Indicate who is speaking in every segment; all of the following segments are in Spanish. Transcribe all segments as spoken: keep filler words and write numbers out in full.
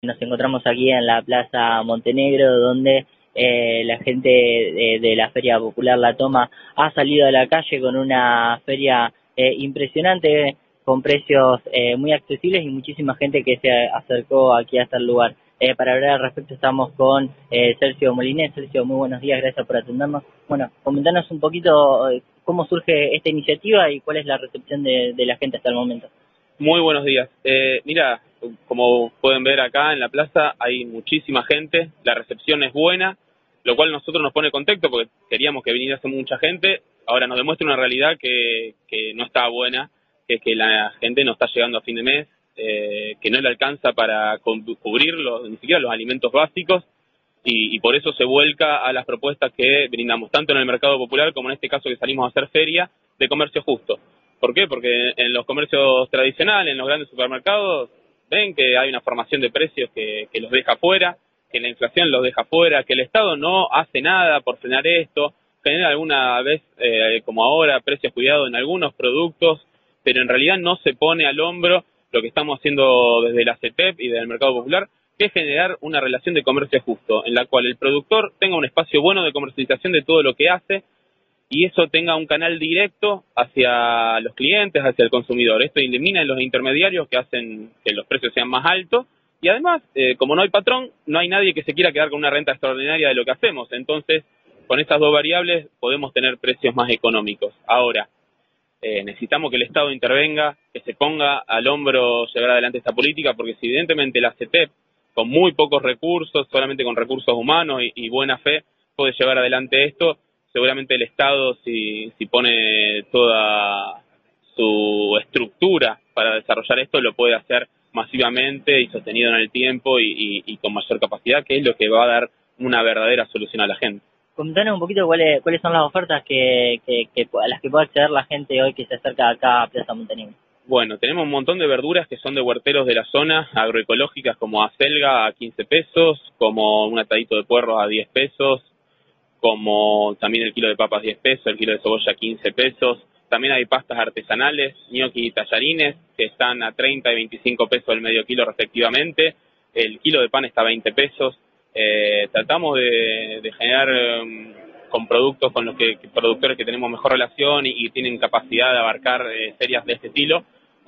Speaker 1: Nos encontramos aquí en la Plaza Montenegro, donde eh, la gente de, de la Feria Popular La Toma ha salido a la calle con una feria eh, impresionante, con precios eh, muy accesibles y muchísima gente que se acercó aquí hasta el lugar. Eh, para hablar al respecto estamos con eh, Sergio Molinés. Sergio, muy buenos días, gracias por atendernos. Bueno, comentanos un poquito eh, cómo surge esta iniciativa y cuál es la recepción de, de la gente hasta el momento.
Speaker 2: Muy buenos días. Eh, mira, como pueden ver acá en la plaza hay muchísima gente, la recepción es buena, lo cual a nosotros nos pone contento porque queríamos que viniese mucha gente. Ahora nos demuestra una realidad que, que no está buena, que es que la gente no está llegando a fin de mes, eh, que no le alcanza para cubrir los, ni siquiera los alimentos básicos, y, y por eso se vuelca a las propuestas que brindamos, tanto en el mercado popular como en este caso que salimos a hacer feria de comercio justo. ¿Por qué? Porque en los comercios tradicionales, en los grandes supermercados, ven que hay una formación de precios que, que los deja fuera, que la inflación los deja fuera, que el Estado no hace nada por frenar esto, genera alguna vez, eh, como ahora, precios cuidados en algunos productos, pero en realidad no se pone al hombro lo que estamos haciendo desde la C E T E P y del mercado popular, que es generar una relación de comercio justo, en la cual el productor tenga un espacio bueno de comercialización de todo lo que hace, y eso tenga un canal directo hacia los clientes, hacia el consumidor. Esto elimina los intermediarios que hacen que los precios sean más altos, y además, eh, como no hay patrón, no hay nadie que se quiera quedar con una renta extraordinaria de lo que hacemos. Entonces, con esas dos variables podemos tener precios más económicos. Ahora, eh, necesitamos que el Estado intervenga, que se ponga al hombro llevar adelante esta política, porque si evidentemente la C E T E P, con muy pocos recursos, solamente con recursos humanos y, y buena fe, puede llevar adelante esto, seguramente el Estado, si, si pone toda su estructura para desarrollar esto, lo puede hacer masivamente y sostenido en el tiempo y, y, y con mayor capacidad, que es lo que va a dar una verdadera solución a la gente.
Speaker 1: Comentanos un poquito cuáles cuáles son las ofertas que, que, que a las que puede acceder la gente hoy que se acerca acá a Plaza Montenegro.
Speaker 2: Bueno, tenemos un montón de verduras que son de huerteros de la zona, agroecológicas, como acelga a quince pesos, como un atadito de puerros a diez pesos, como también el kilo de papas diez pesos, el kilo de cebolla quince pesos. También hay pastas artesanales, ñoqui y tallarines, que están a treinta y veinticinco pesos el medio kilo respectivamente. El kilo de pan está a veinte pesos. Eh, tratamos de, de generar um, con productos con los que, que productores que tenemos mejor relación y, y tienen capacidad de abarcar eh, ferias de este estilo,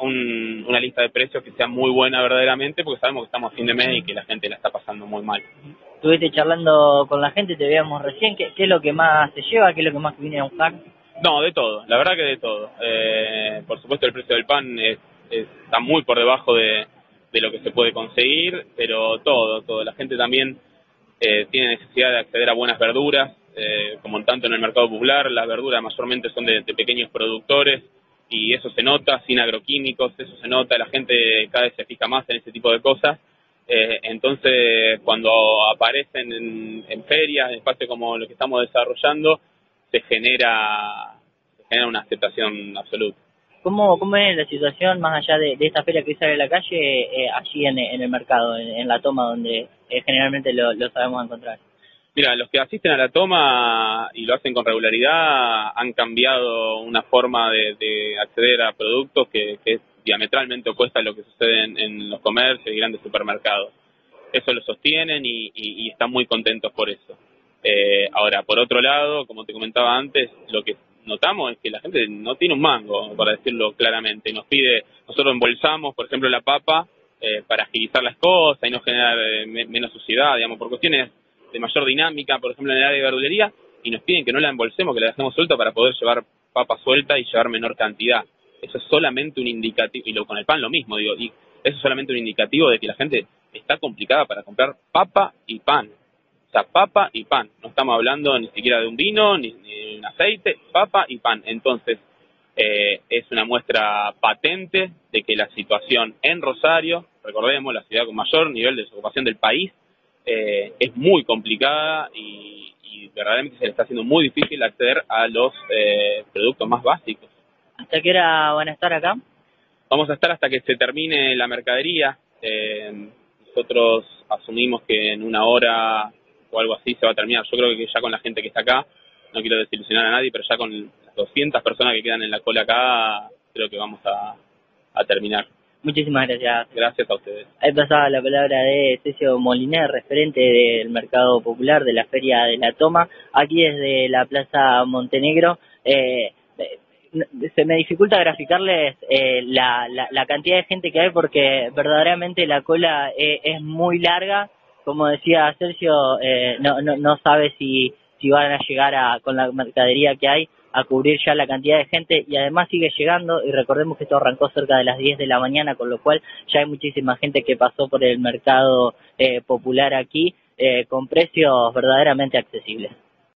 Speaker 2: un, una lista de precios que sea muy buena verdaderamente, porque sabemos que estamos a fin de mes y que la gente la está pasando muy mal.
Speaker 1: Estuviste charlando con la gente, te veíamos recién, ¿qué, qué es lo que más se lleva, qué es lo que más viene a buscar?
Speaker 2: No, de todo, la verdad que de todo. Eh, por supuesto el precio del pan es, es, está muy por debajo de, de lo que se puede conseguir, pero todo, todo. La gente también eh, tiene necesidad de acceder a buenas verduras, eh, como tanto en el mercado popular, las verduras mayormente son de, de pequeños productores y eso se nota, sin agroquímicos, eso se nota, la gente cada vez se fija más en ese tipo de cosas. Eh, entonces, cuando aparecen en, en ferias, en espacios como lo que estamos desarrollando, se genera, se genera una aceptación absoluta.
Speaker 1: ¿Cómo, cómo es la situación más allá de, de esta feria que sale a la calle, eh, allí en, en el mercado, en, en La Toma, donde eh, generalmente lo, lo sabemos encontrar?
Speaker 2: Mira, los que asisten a La Toma y lo hacen con regularidad han cambiado una forma de, de acceder a productos que, que es diametralmente opuesta a lo que sucede en, en los comercios y grandes supermercados. Eso lo sostienen y, y, y están muy contentos por eso. Eh, ahora, por otro lado, como te comentaba antes, lo que notamos es que la gente no tiene un mango, para decirlo claramente. Nos pide, nosotros embolsamos, por ejemplo, la papa eh, para agilizar las cosas y no generar eh, me, menos suciedad, digamos, por cuestiones de mayor dinámica, por ejemplo, en el área de verdulería, y nos piden que no la embolsemos, que la dejemos suelta para poder llevar papa suelta y llevar menor cantidad. Eso es solamente un indicativo, y lo, con el pan lo mismo, digo, y eso es solamente un indicativo de que la gente está complicada para comprar papa y pan. O sea, papa y pan. No estamos hablando ni siquiera de un vino, ni, ni de un aceite, papa y pan. Entonces, eh, es una muestra patente de que la situación en Rosario, recordemos, la ciudad con mayor nivel de desocupación del país, eh, es muy complicada y, y verdaderamente se le está haciendo muy difícil acceder a los eh, productos más básicos.
Speaker 1: ¿Hasta qué hora van a estar acá?
Speaker 2: Vamos a estar hasta que se termine la mercadería. Eh, nosotros asumimos que en una hora o algo así se va a terminar. Yo creo que ya con la gente que está acá, no quiero desilusionar a nadie, pero ya con las doscientas personas que quedan en la cola acá, creo que vamos a, a terminar.
Speaker 1: Muchísimas gracias.
Speaker 2: Gracias a ustedes.
Speaker 1: Ahí pasaba la palabra de Cecilio Moliner, referente del Mercado Popular de la Feria de la Toma, aquí desde la Plaza Montenegro. Eh, se me dificulta graficarles eh, la, la, la cantidad de gente que hay porque verdaderamente la cola eh, es muy larga. Como decía Sergio, eh, no, no, no sabe si, si van a llegar a, con la mercadería que hay a cubrir ya la cantidad de gente, y además sigue llegando, y recordemos que esto arrancó cerca de las diez de la mañana, con lo cual ya hay muchísima gente que pasó por el mercado eh, popular aquí eh, con precios verdaderamente accesibles.